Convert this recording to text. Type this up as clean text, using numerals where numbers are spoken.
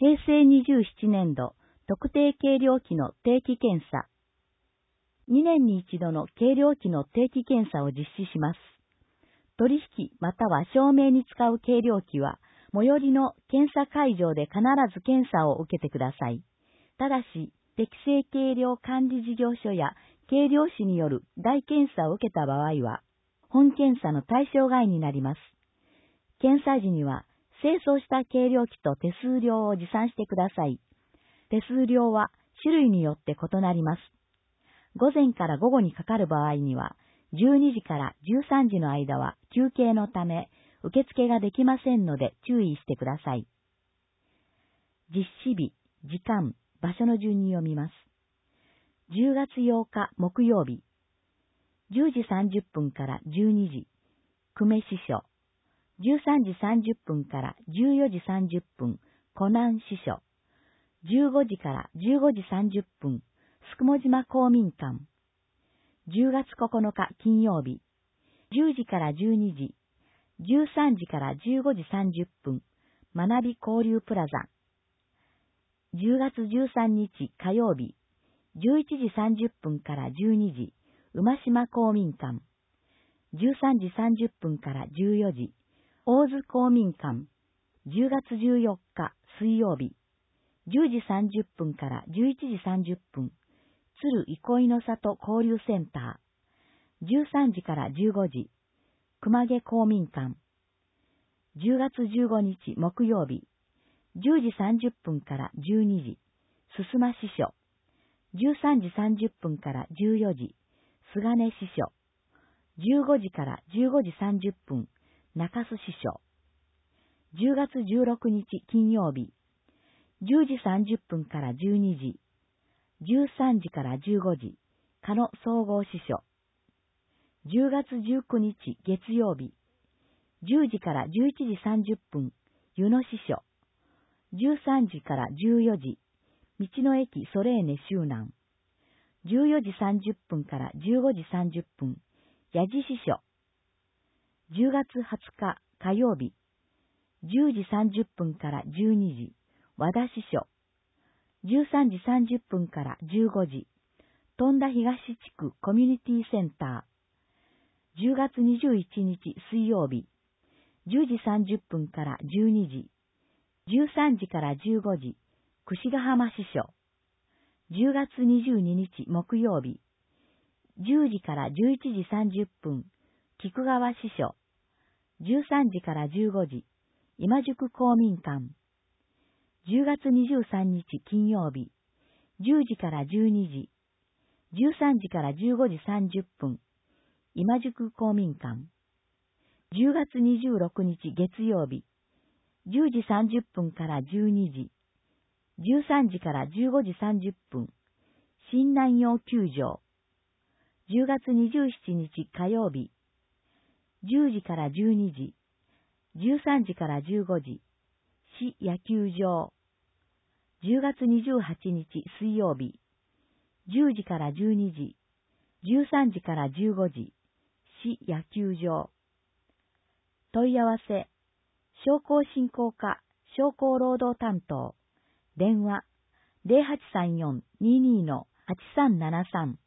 平成27年度特定計量器の定期検査。2年に一度の計量器の定期検査を実施します。取引または証明に使う計量器は、最寄りの検査会場で必ず検査を受けてください。ただし、適正計量管理事業所や計量士による代検査を受けた場合は、本検査の対象外になります。検査時には、清掃した計量器と手数料を持参してください。手数料は種類によって異なります。午前から午後にかかる場合には、12時から13時の間は休憩のため、受付ができませんので注意してください。実施日、時間、場所の順に読みます。10月8日木曜日、10時30分から12時、久米支所。13時30分から14時30分、湖南支所。15時から15時30分、すくも島公民館。10月9日金曜日、10時から12時、13時から15時30分、学び交流プラザ。10月13日火曜日、11時30分から12時、馬島公民館。13時30分から14時、大津公民館。10月14日水曜日、10時30分から11時30分、鶴憩いの里交流センター。13時から15時、熊毛公民館。10月15日木曜日、10時30分から12時、すすま支所。13時30分から14時、菅根支所。15時から15時30分、中洲支所。10月16日金曜日、10時30分から12時、13時から15時、加野総合支所。10月19日月曜日、10時から11時30分、湯野支所。13時から14時、道の駅ソレーネ周南。14時30分から15時30分、八地支所。10月20日火曜日、10時30分から12時、和田支所。13時30分から15時、富田東地区コミュニティセンター。10月21日水曜日、10時30分から12時、13時から15時、櫛ヶ浜支所。10月22日木曜日、10時から11時30分、菊川支所。13時から15時、今宿公民館。10月23日金曜日、10時から12時、13時から15時30分、今宿公民館。10月26日月曜日、10時30分から12時、13時から15時30分、新南洋球場。10月27日火曜日、10時から12時、13時から15時、市野球場。10月28日水曜日、10時から12時、13時から15時、市野球場。問い合わせ、商工振興課商工労働担当、電話 0834-22-8373